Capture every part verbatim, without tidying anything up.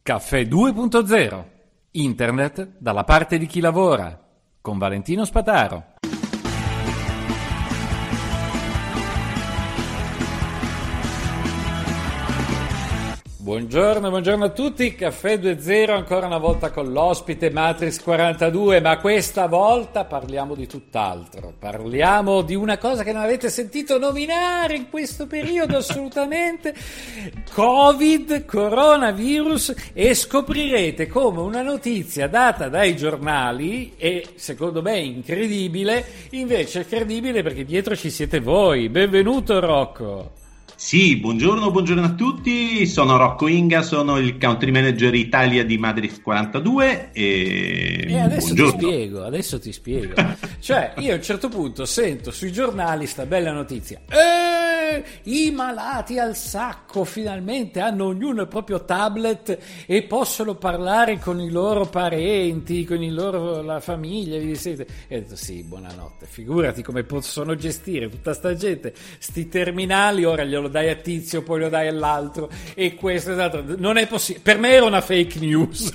Caffè due punto zero. Internet dalla parte di chi lavora. Con Valentino Spataro. Buongiorno, buongiorno a tutti, Caffè due punto zero ancora una volta con l'ospite Matrix quarantadue, ma questa volta parliamo di tutt'altro, parliamo di una cosa che non avete sentito nominare in questo periodo assolutamente, Covid, coronavirus, e scoprirete come una notizia data dai giornali, e secondo me incredibile, invece è credibile perché dietro ci siete voi. Benvenuto Rocco! Sì, buongiorno, buongiorno a tutti, sono Rocco Inga, sono il country manager Italia di Matrix quarantadue e, e adesso buongiorno. ti spiego, adesso ti spiego. Cioè, io a un certo punto sento sui giornali sta bella notizia. Eh, i malati al sacco finalmente hanno ognuno il proprio tablet e possono parlare con i loro parenti, con i loro, la famiglia, vi siete. E ho detto sì, buonanotte, figurati come possono gestire tutta sta gente, sti terminali, ora glielo lo dai a tizio, poi lo dai all'altro e questo e l'altro. Non è possibile, per me era una fake news.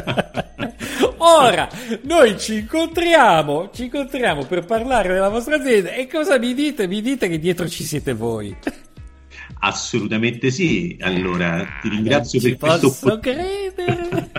Ora noi ci incontriamo ci incontriamo per parlare della vostra azienda e cosa mi dite? Mi dite che dietro ci siete voi. Assolutamente sì. Allora ti ringrazio non per questo. Posso credere.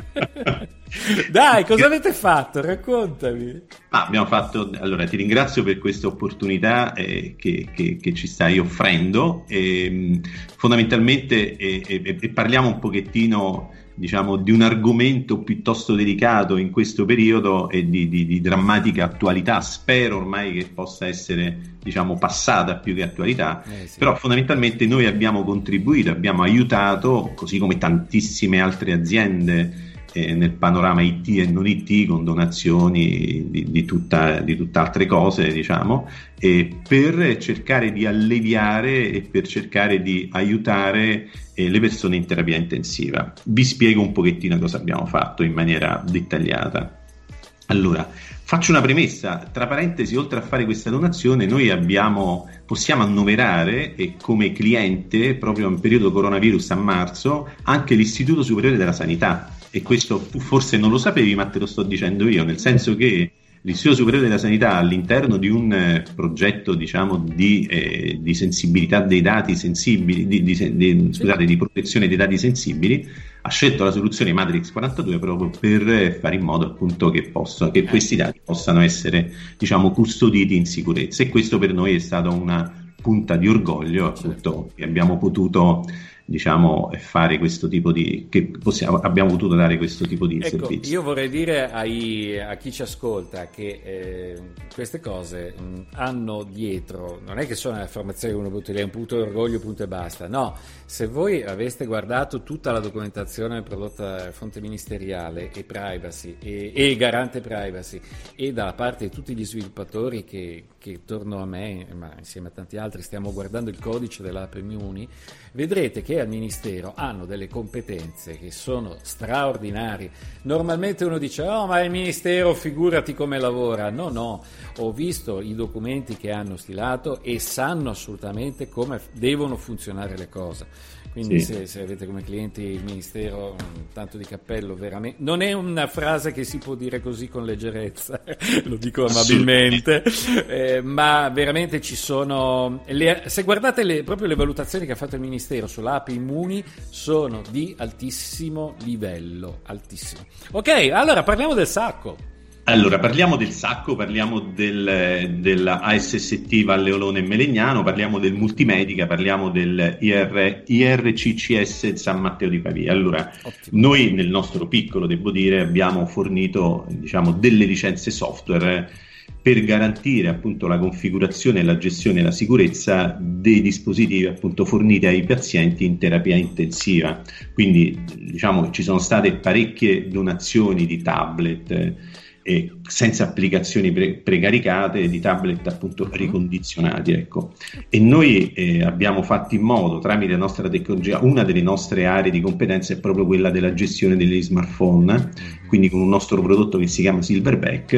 Dai, cosa avete fatto? Raccontami. Ah, abbiamo fatto. Allora, ti ringrazio per questa opportunità eh, che, che, che ci stai offrendo. E, fondamentalmente, e, e, e parliamo un pochettino, diciamo, di un argomento piuttosto delicato in questo periodo e di, di, di drammatica attualità. Spero ormai che possa essere, diciamo, passata più che attualità. Eh, sì. Però fondamentalmente noi abbiamo contribuito, abbiamo aiutato, così come tantissime altre aziende Eh, nel panorama I T e non I T, con donazioni di, di, tutta, di tutt'altre cose, diciamo, e per cercare di alleviare e per cercare di aiutare eh, le persone in terapia intensiva. Vi spiego un pochettino cosa abbiamo fatto in maniera dettagliata. Allora, faccio una premessa, tra parentesi, oltre a fare questa donazione, noi abbiamo, possiamo annoverare eh, come cliente, proprio in periodo coronavirus a marzo, anche l'Istituto Superiore della Sanità. E questo tu forse non lo sapevi, ma te lo sto dicendo io, nel senso che l'Istituto Superiore della Sanità, all'interno di un eh, progetto, diciamo, di, eh, di sensibilità dei dati sensibili, di, di, di, scusate, di protezione dei dati sensibili, ha scelto la soluzione Matrix quarantadue proprio per fare in modo, appunto, che, possa, che questi dati possano essere, diciamo, custoditi in sicurezza. E questo per noi è stata una punta di orgoglio, appunto, che abbiamo potuto, diciamo, fare questo tipo di che possiamo, abbiamo potuto dare questo tipo di ecco, servizio. Io vorrei dire ai, a chi ci ascolta che eh, queste cose mh, hanno dietro, non è che sono le affermazioni che uno può dire un punto di orgoglio, punto e basta. No, se voi aveste guardato tutta la documentazione prodotta fonte ministeriale e privacy e, e garante privacy, e da parte di tutti gli sviluppatori che, che attorno a me, ma insieme a tanti altri, stiamo guardando il codice dell'App Immuni, vedrete che al Ministero hanno delle competenze che sono straordinarie. Normalmente uno dice oh, ma il Ministero figurati come lavora. No, no, ho visto i documenti che hanno stilato e sanno assolutamente come devono funzionare le cose. Quindi sì. se, se avete come clienti il Ministero, tanto di cappello, veramente. Non è una frase che si può dire così con leggerezza, lo dico amabilmente, eh, ma veramente ci sono. Le, se guardate le, proprio le valutazioni che ha fatto il Ministero sull'App Immuni, sono di altissimo livello, altissimo. Ok, allora parliamo del sacco. Allora, parliamo del sacco, parliamo del, della A S S T Valleolone e Melegnano, parliamo del Multimedica, parliamo del I R, I R C C S San Matteo di Pavia. Allora, ottimo. Noi nel nostro piccolo, devo dire, abbiamo fornito, diciamo, delle licenze software per garantire, appunto, la configurazione, la gestione e la sicurezza dei dispositivi, appunto, forniti ai pazienti in terapia intensiva. Quindi, diciamo che ci sono state parecchie donazioni di tablet e senza applicazioni pre- precaricate, di tablet, appunto, ricondizionati, ecco. E noi eh, abbiamo fatto in modo, tramite la nostra tecnologia, una delle nostre aree di competenza è proprio quella della gestione degli smartphone, quindi con un nostro prodotto che si chiama Silverback,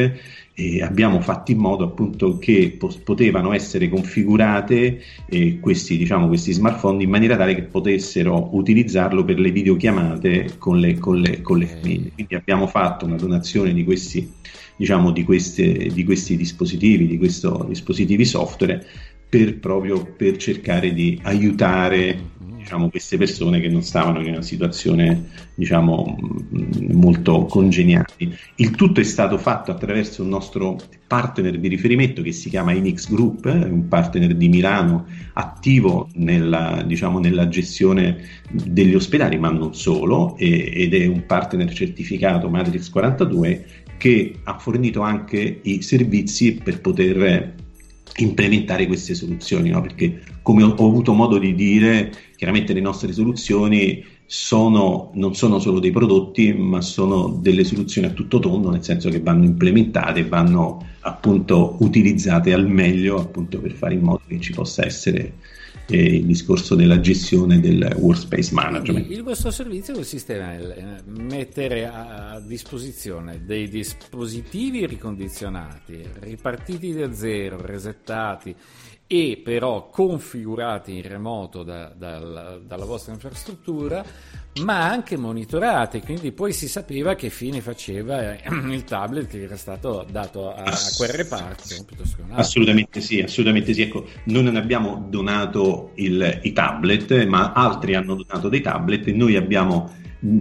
e abbiamo fatto in modo appunto che po- potevano essere configurate eh, questi, diciamo, questi smartphone in maniera tale che potessero utilizzarlo per le videochiamate con le, con le, con le famiglie. Quindi abbiamo fatto una donazione di questi, diciamo, di, queste, di questi dispositivi, di questi dispositivi software per proprio per cercare di aiutare, diciamo, queste persone che non stavano in una situazione, diciamo, molto congeniali. Il tutto è stato fatto attraverso un nostro partner di riferimento che si chiama Inix Group, un partner di Milano attivo nella, diciamo, nella gestione degli ospedali, ma non solo, e, ed è un partner certificato Matrix quarantadue che ha fornito anche i servizi per poter implementare queste soluzioni, no? Perché, come ho, ho avuto modo di dire, chiaramente le nostre soluzioni sono, non sono solo dei prodotti, ma sono delle soluzioni a tutto tondo, nel senso che vanno implementate, vanno appunto utilizzate al meglio, appunto per fare in modo che ci possa essere eh, il discorso della gestione del workspace management. Quindi il vostro servizio consiste nel mettere a disposizione dei dispositivi ricondizionati, ripartiti da zero, resettati e però configurati in remoto da, da, dalla vostra infrastruttura, ma anche monitorati, quindi poi si sapeva che fine faceva il tablet che era stato dato a, a quel reparto. Assolutamente sì, assolutamente sì. Ecco, noi non abbiamo donato il, i tablet, ma altri hanno donato dei tablet e noi abbiamo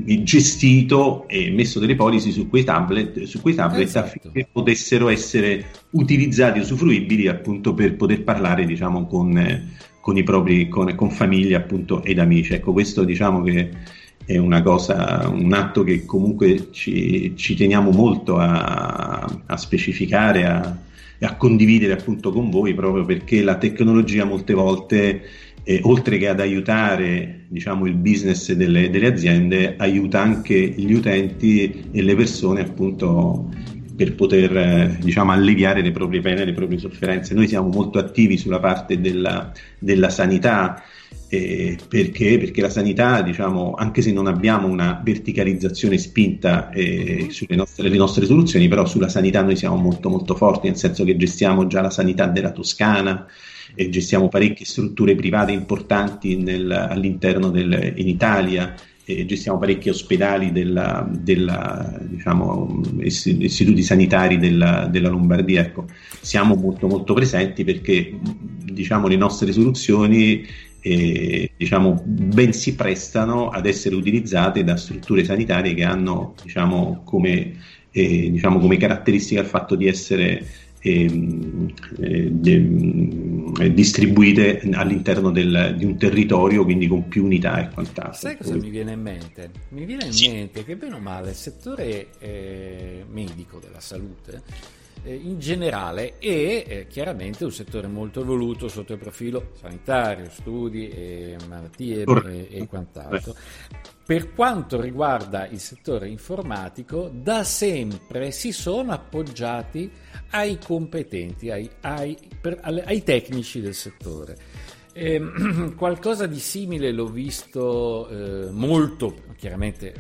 gestito e messo delle policy su quei tablet, su quei tablet esatto. affinché potessero essere utilizzati e usufruibili appunto per poter parlare, diciamo, con, con i propri con, con famiglie appunto ed amici. Ecco, questo diciamo che è una cosa, un atto che comunque ci, ci teniamo molto a, a specificare, a, a condividere appunto con voi, proprio perché la tecnologia molte volte Eh, oltre che ad aiutare, diciamo, il business delle, delle aziende, aiuta anche gli utenti e le persone appunto per poter eh, diciamo alleviare le proprie pene, le proprie sofferenze. Noi siamo molto attivi sulla parte della, della sanità eh, perché? Perché la sanità, diciamo, anche se non abbiamo una verticalizzazione spinta eh, sulle nostre, le nostre soluzioni, però sulla sanità noi siamo molto molto forti, nel senso che gestiamo già la sanità della Toscana, e gestiamo parecchie strutture private importanti nel, all'interno del, in Italia, e gestiamo parecchi ospedali della, della, diciamo, istituti sanitari della, della Lombardia. Ecco, siamo molto molto presenti perché, diciamo, le nostre soluzioni eh, diciamo, ben si prestano ad essere utilizzate da strutture sanitarie che hanno, diciamo, come, eh, diciamo, come caratteristica il fatto di essere E, e, e, distribuite all'interno del, di un territorio, quindi con più unità e quant'altro. Sai cosa mi viene in mente? Mi viene in sì. mente che bene o male il settore eh, medico della salute eh, in generale è eh, chiaramente un settore molto evoluto sotto il profilo sanitario, studi e malattie e, e quant'altro. Per quanto riguarda il settore informatico, da sempre si sono appoggiati ai competenti, ai, ai, per, alle, ai tecnici del settore. Eh, qualcosa di simile l'ho visto eh, molto, chiaramente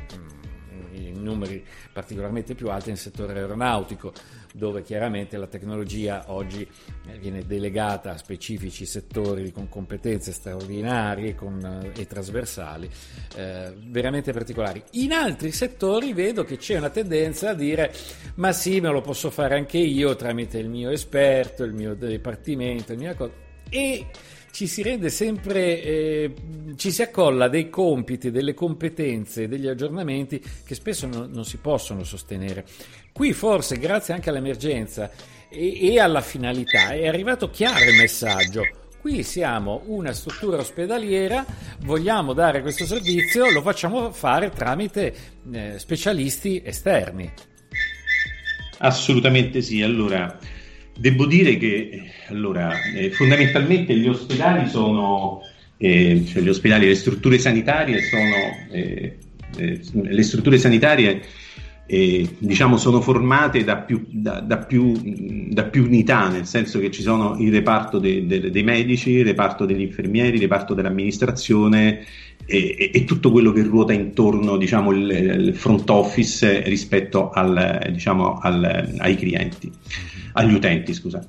in numeri particolarmente più alti nel settore aeronautico, dove chiaramente la tecnologia oggi viene delegata a specifici settori con competenze straordinarie con, e trasversali eh, veramente particolari. In altri settori vedo che c'è una tendenza a dire ma sì, me lo posso fare anche io tramite il mio esperto, il mio dipartimento, il mio cosa, e ci si rende sempre, eh, ci si accolla dei compiti, delle competenze, degli aggiornamenti che spesso non, non si possono sostenere. Qui forse, grazie anche all'emergenza e, e alla finalità, è arrivato chiaro il messaggio. Qui siamo una struttura ospedaliera, vogliamo dare questo servizio, lo facciamo fare tramite eh, specialisti esterni. Assolutamente sì. Allora, devo dire che allora, eh, fondamentalmente gli ospedali sono, eh, cioè gli ospedali, le strutture sanitarie sono, eh, eh, le strutture sanitarie eh, diciamo sono formate da più, da, da, più, da più unità, nel senso che ci sono il reparto de, de, dei medici, il reparto degli infermieri, il reparto dell'amministrazione e, e tutto quello che ruota intorno, diciamo, il, il front office rispetto al, diciamo, al, ai clienti, agli utenti, scusa.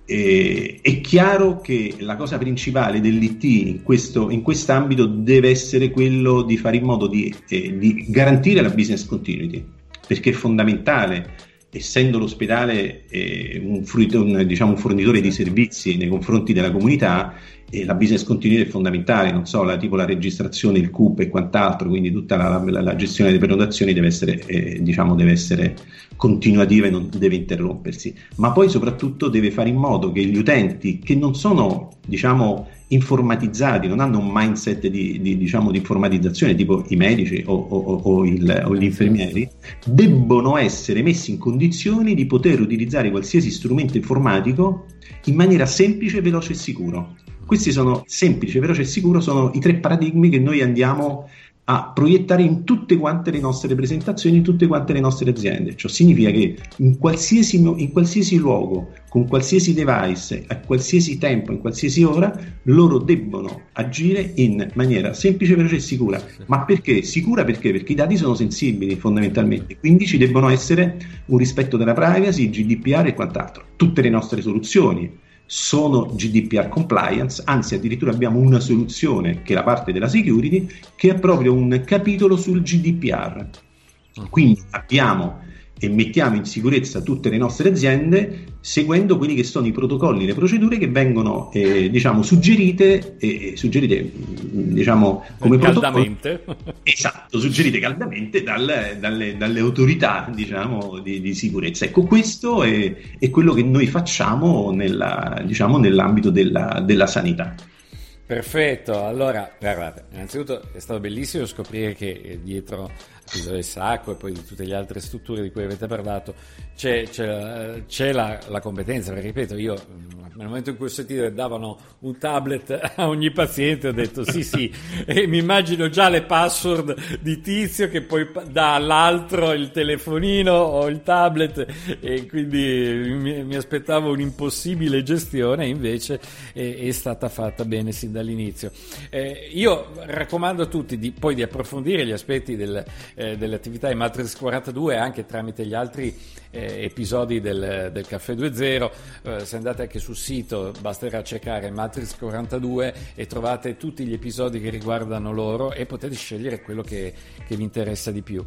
E, è chiaro che la cosa principale dell'I T in questo in quest'ambito deve essere quello di fare in modo di, eh, di garantire la business continuity, perché è fondamentale, essendo l'ospedale eh, un, fruito, un, diciamo, un fornitore di servizi nei confronti della comunità, eh, la business continuity è fondamentale, non so, la, tipo la registrazione, il C U P e quant'altro, quindi tutta la, la, la gestione delle prenotazioni deve essere, eh, diciamo, deve essere continuativa e non deve interrompersi, ma poi soprattutto deve fare in modo che gli utenti che non sono, diciamo, informatizzati, non hanno un mindset di, di, diciamo, di informatizzazione tipo i medici o, o, o, il, o gli infermieri, debbono essere messi in condizioni di poter utilizzare qualsiasi strumento informatico in maniera semplice, veloce e sicuro. Questi sono semplice, veloce e sicuro, sono i tre paradigmi che noi andiamo a proiettare in tutte quante le nostre presentazioni, in tutte quante le nostre aziende. Ciò significa che in qualsiasi, in qualsiasi luogo, con qualsiasi device, a qualsiasi tempo, in qualsiasi ora, loro debbono agire in maniera semplice, veloce e sicura. Ma perché? Sicura perché? Perché i dati sono sensibili fondamentalmente, quindi ci debbono essere un rispetto della privacy, G D P R e quant'altro. Tutte le nostre soluzioni sono G D P R compliance, anzi addirittura abbiamo una soluzione che è la parte della security, che è proprio un capitolo sul G D P R. Quindi abbiamo e mettiamo in sicurezza tutte le nostre aziende seguendo quelli che sono i protocolli, le procedure che vengono eh, diciamo suggerite eh, suggerite diciamo come caldamente esatto, suggerite caldamente dal, dalle, dalle autorità, diciamo, di, di sicurezza. Ecco, questo è, è quello che noi facciamo nella, diciamo, nell'ambito della, della sanità. Perfetto, allora guardate, innanzitutto è stato bellissimo scoprire che dietro il Sacco e poi di tutte le altre strutture di cui avete parlato c'è, c'è, c'è la, la competenza, perché ripeto, io nel momento in cui ho sentito che davano un tablet a ogni paziente ho detto sì sì, e mi immagino già le password di Tizio che poi dà all'altro il telefonino o il tablet, e quindi mi, mi aspettavo un'impossibile gestione, invece è, è stata fatta bene sin dall'inizio. Eh, io raccomando a tutti di, poi di approfondire gli aspetti del Eh, delle attività di Matrix quarantadue anche tramite gli altri eh, episodi del, del Caffè due zero. Eh, se andate anche sul sito basterà cercare Matrix quarantadue e trovate tutti gli episodi che riguardano loro e potete scegliere quello che, che vi interessa di più,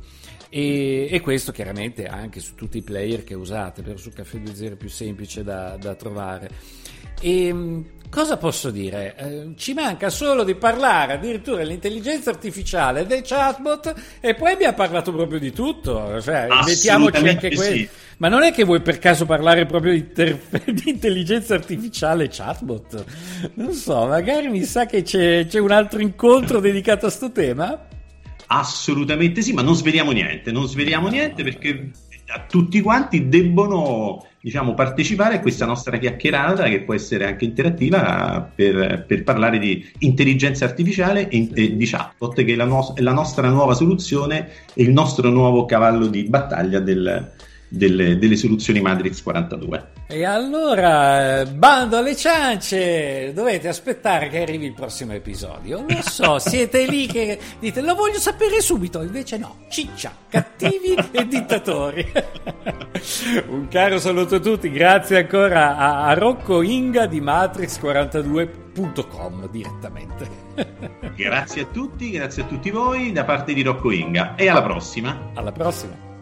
e, e questo chiaramente anche su tutti i player che usate, però su Caffè due zero è più semplice da, da trovare. E cosa posso dire? Eh, ci manca solo di parlare addirittura dell'intelligenza artificiale, del chatbot, e poi abbiamo parlato proprio di tutto, cioè mettiamoci anche questo. Sì. Ma non è che vuoi per caso parlare proprio di, ter- di intelligenza artificiale e chatbot? Non so, magari mi sa che c'è, c'è un altro incontro dedicato a sto tema? Assolutamente sì, ma non sveliamo niente, non sveliamo niente perché a tutti quanti debbono, diciamo, partecipare a questa nostra chiacchierata, che può essere anche interattiva, per, per parlare di intelligenza artificiale e, e di chatbot, che è la, no- è la nostra nuova soluzione e il nostro nuovo cavallo di battaglia del, delle, delle soluzioni Matrix quarantadue. E allora, bando alle ciance, dovete aspettare che arrivi il prossimo episodio. Lo so, siete lì che dite lo voglio sapere subito, invece no, ciccia, cattivi e dittatori. Un caro saluto a tutti, grazie ancora a, a Rocco Inga di matrix quarantadue punto com direttamente. Grazie a tutti, grazie a tutti voi da parte di Rocco Inga, e alla prossima. Alla prossima.